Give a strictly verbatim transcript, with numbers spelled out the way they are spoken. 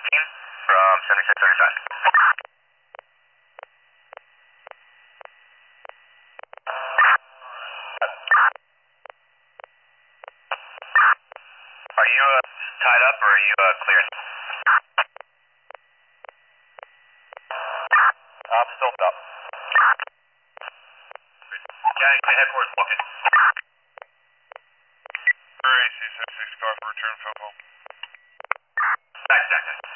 from seventy-six thirty-five. Are you uh, tied up or are you uh, clear? I'm still up. County headquarters walking. A C six six car for return phone call. Back, back, back.